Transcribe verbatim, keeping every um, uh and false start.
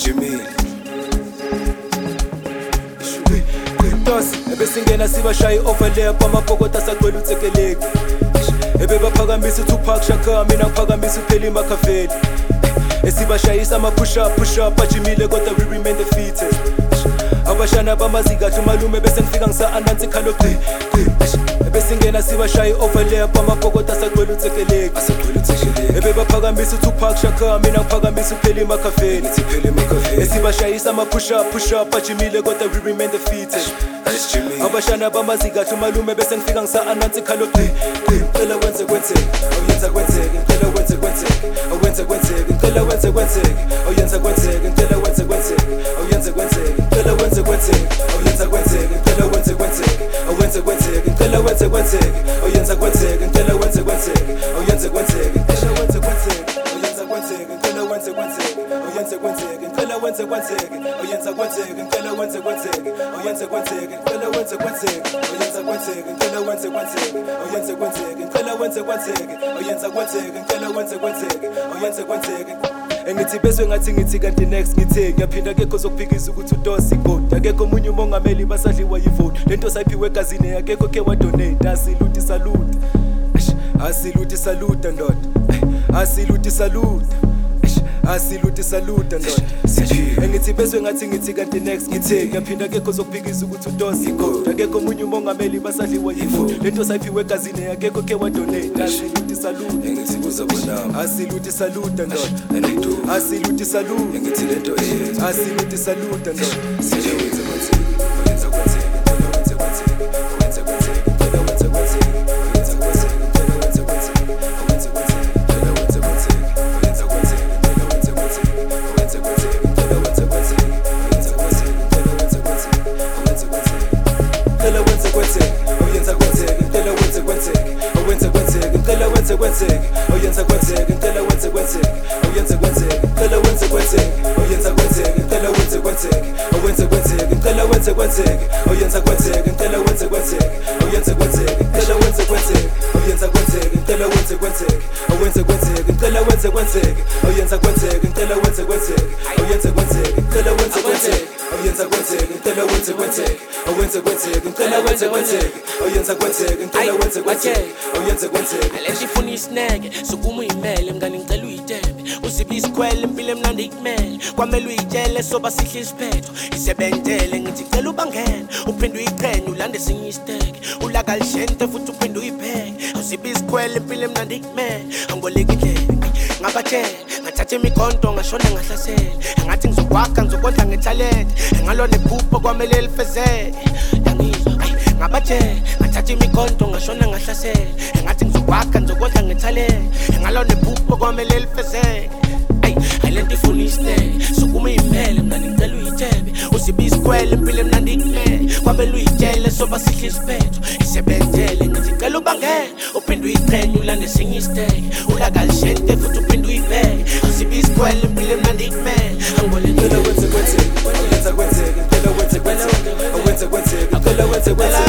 Jimmy ebesingena sibashaye overlap amapokota sagcwele utsekeleki ebebaphakamisa uTupac Shakur mina ngiphakamisa uPheli Machiavelli esibashayisa ama push up push up bajimile kodwa we remain defeated abashana bamazikathi umalume bese ngifika ngisa anansi khalo qhi ebesingena sibashaye overlap amapokota sagcwele utsekeleki ebebaphakamisa uTupac Shakur mina ngiphakamisa uPheli Machiavelli esibashayisa ama push up push up bajimile kodwa we remain defeated abashana bamazikathi umalume bese ngifika ngisa anansi khalo qhi ngicela wenze kwenzeke awuyenza kwenzeke ngicela wenze kwenzeke awenze kwenzeke ngicela wenze kwenzeke awuyenza kwenzeke ngicela wenze kwenzeke awuyenze kwenzeke ngicela wenze kwenzeke awuyenza kwenzeke ngicela wenze kwenzeke awenze kwenzeke ngicela wenze kwenzeke awuyenza kwenzeke ngicela wenze kwenzeke awuyenze kwenzeke ngicela wenze kwenzeke awuyenza kwenzeke ngicela wenze kwenzeke awuyenze kwenzeke ngicela wenze kwenzeke awuyenza kwenzeke ngicela wenze kwenzeke awuyenze kwenzeke ngicela wenze kwenzeke awuyenza kwenzeke ngicela wenze kwenzeke awuyenze kwenzeke ngicela wenze kwenzeke awuyenza kwenzeke ngicela wenze kwenzeke awuyenze kwenzeke engithi bese ngathi ngithi kanti next ngithe ngiyaphinda akekho zokuphikisa ukuthi uDosi vote akekho umunye umongameli basadliwa yivote lento sayiphiwe egazini akekho ke wa donate asiluti salute asiluti salute ndoda asiluti salute asiluti salute ndoda engithi bese ngathi ngithi kanti next ngithe ngiyaphinda akekho zokuphikisa ukuthi uDosi vote akekho umunye umongameli basadliwa yivote lento sayiphiwe egazini akekho ke wa donate asiluti salute engithi kuzobona asiluti salute ndoda asiluti salute engithi lento eyenza asiluti salute ndoda sije wenze kwenzeke wenza kwenzeke ngicela wenze kwenzeke wenza kwenzeke ngicela wenze kwenzeke wenza kwenzeke ngicela wenze kwenzeke wenza kwenzeke ngicela wenze kwenzeke wenza kwenzeke ngicela wenze kwenzeke wenza kwenzeke ngicela wenze kwenzeke wenza kwenzeke ngicela wenze kwenzeke wenza kwenzeke ngicela wenze kwenzeke awuyenza kwenzeke ngicela wenze kwenzeke awenze kwenzeke ngicela wenze kwenzeke awuyenza kwenzeke ngicela wenze kwenzeke awuyenze kwenzeke ngicela wenze kwenzeke awuyenza kwenzeke ngicela wenze kwenzeke awenze kwenzeke ngicela wenze kwenzeke awuyenza kwenzeke ngicela wenze kwenzeke awuyenze kwenzeke ngicela wenze kwenzeke awuyenza kwenzeke ngicela wenze kwenzeke awenze kwenzeke ngicela wenze kwenzeke awuyenza kwenzeke ngicela wenze kwenzeke awuyenze kwenzeke ngicela wenze kwenzeke awuyenza kwenzeke ngicela wenze kwenzeke awenze kwenzeke ngicela wenze kwenzeke awuyenza kwenzeke ngicela wenze kwenzeke awuyenze kwenzeke aleshifuna isineke sukuma uyimele mngani ngicela uyitembe usibisa ikhwele impilo emnandi ikumele kwamele uyitshele soba sihle isiphetho isebentele ngithi cela ubangene uphinde uyiqhenye ulande sinye isiteke ulakalishente futhi uphinde uyipheke usibisa ikhwele impilo emnandi ikumele angiboleka indlela ngabatshela ngathatha imikhonto ngashona ngahlasela ngathi ngizokwakha ngizokondla ngethalente engalona iphupho kwamele lifezeke yangizwa ngabatshela ngathatha imikhonto ngashona ngahlasela ngathi ngizokwakha ngizokondla ngethalente engalona iphupho kwamele lifezeke ayilento ifuna isiteke sukuma uyimele mngani ngicela uyithembe usibisa ikhwele impilo emnandi ikumele kwamele uyitshele soba sihle isiphetho isebenzele ngithi cela ubangene uphinde uyiqhenye ulande sinye isiteke ulakalishente futhi uphinde uyipheke usibisa ikhwele impilo emnandi ikumele ngicela wenze kwenzeke awuyenza kwenzeke ngicela wenze kwenzeke awenze kwenzeke ngicela wenze kwenzeke